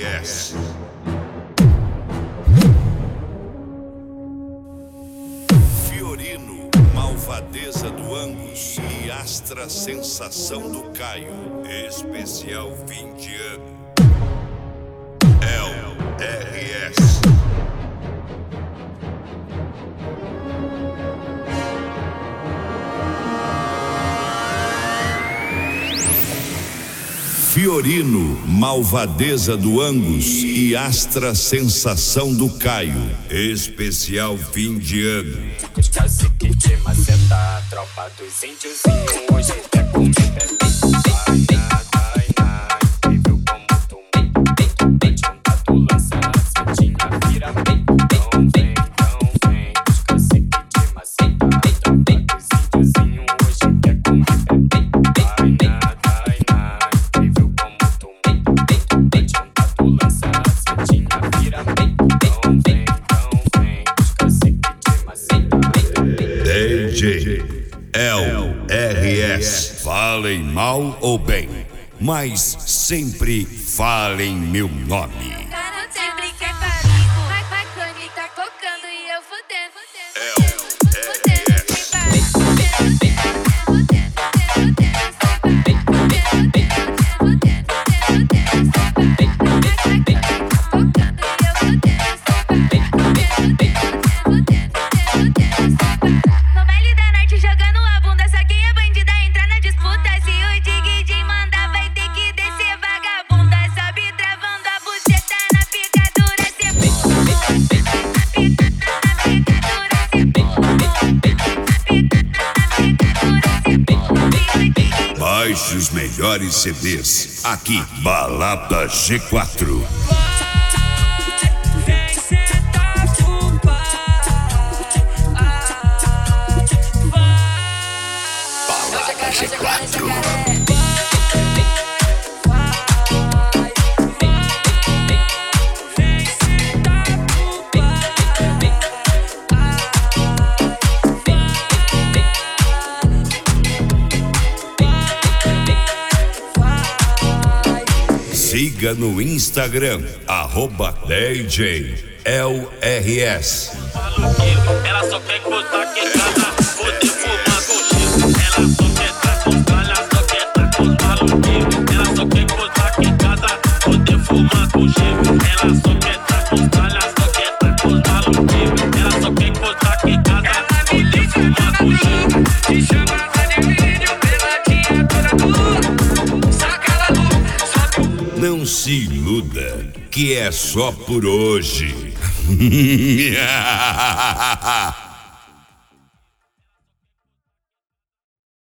RS. Fiorino, Malvadeza do Angus e Astra Sensação do Caio. Especial fim de ano. RS. Fiorino, Malvadeza do Angus e Astra Sensação do Caio. Especial fim de ano. Cacique de maceta, tropa dos índiozinhos. Hoje é com incrível como tomei. Junta tu lança, setinha vira bem. Então vem, os cacique de maceta, tropa dos índiozinhos. Hoje é com incrível como tomei. Junta tu lança, setinha vira bem. Então vem, os cacique de maceta. DJ LRS. Falem mal ou bem, mas sempre falem meu nome. Cara, sempre quer comigo. Vai quando ele tá tocando e eu fudendo. No baile da noite jogando a bunda, só quem é bandida entra na disputa. Se o Dig mandar, vai ter que descer vagabunda. Sobe travando a buceta na picadura. Baixe os melhores CDs aqui, Balada G4. Vem sentar pro pai. Balada G4. Vem sentar pro Siga no Instagram, @DJ LRS. Ela só quer gostar que casa, poder fumar com Chico. Ela só quer estar com tralha, só quer estar com os maluquinhos. Ela só quer gostar que casa, poder fumar com Chico. Ela só quer estar com tralha, só quer estar com os maluquinhos. Ela só quer gostar que casa, poder fumar com Chico. te chama de vídeo pela criatura do saca lá no. Não se iluda, que é só por hoje.